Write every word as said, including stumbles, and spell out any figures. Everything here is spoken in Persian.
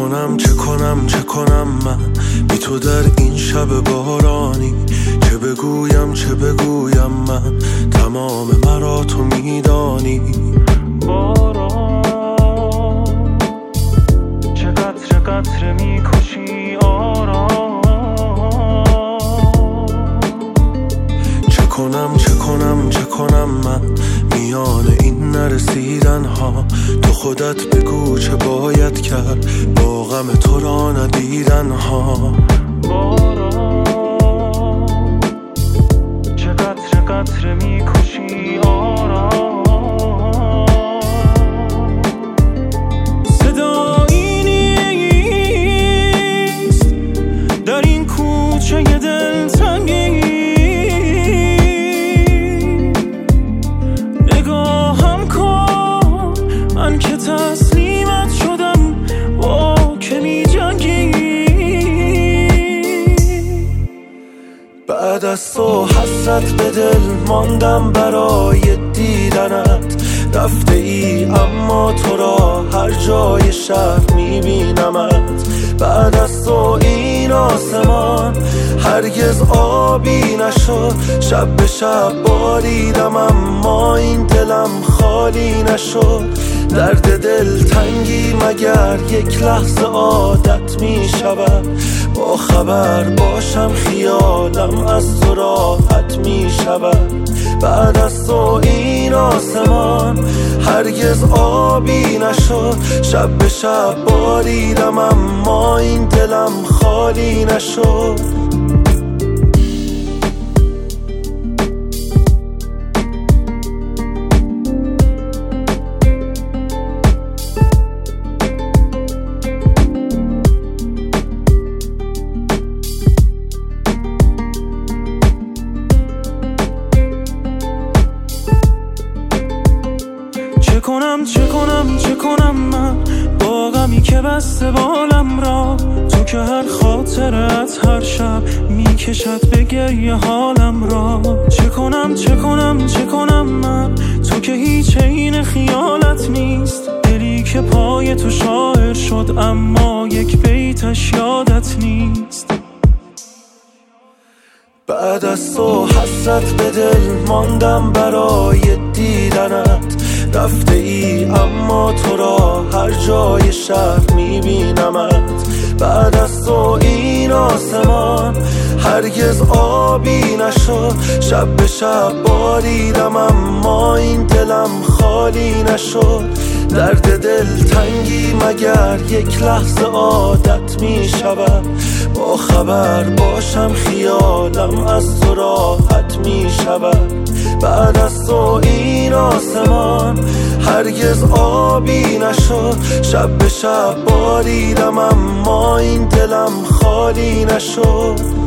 کنم چه کنم چه کنم من بی تو در این شب بارانی؟ چه بگویم چه بگویم من تمام مرا تو میدانی. باران چه قطره قطره میکشی آرام. چه کنم چه کنم چه کنم من میان این نرسیدن ها؟ تو خودت بگو چه باید کرد با غم تو را ندیدن ها. باران چه قطره قطره میکشی آرام. صدایی نیست در این کوچه دلتنگی، نگاهم کن من که تسلیمت شدم با که می جنگی. بعد از تو حسرت به دل ماندم برای دیدنت، رفته ای اما تو را هر جای شهر می بینمت. بعد از تو این آسمان هرگز آبی نشد، شب به شب باریدم اما این دلم خالی نشد. درد دل تنگی مگر یک لحظه عادت می شود؟ با خبر باشم خیالم از تو راحت می شود. بعد از تو این آسمان هرگز آبی نشد، شب به شب باریدم اما این دلم خالی نشد. چه کنم چه کنم چه کنم من با غمی که بسته بالم را؟ تو که هر خاطرت هر شب میکشد به گریه حالم را. چه کنم چه کنم چه کنم من تو که هیچ عین خیالت نیست، دلی که پای تو شاعر شد اما یک بیتش یادت نیست. بعد از تو حسرت به دل ماندم برای دیدنت، رفته ای اما تو را هر جای شهر میبینمت. بعد از تو این آسمان هرگز آبی نشد، شب به شب باریدم اما این دلم خالی نشد. درد دل تنگی مگر یک لحظه عادت می شود؟ با خبر باشم خیالم از تو راحت می شود. بعد از تو این آسمان هرگز آبی نشد، شب به شب باریدم اما این دلم خالی نشد.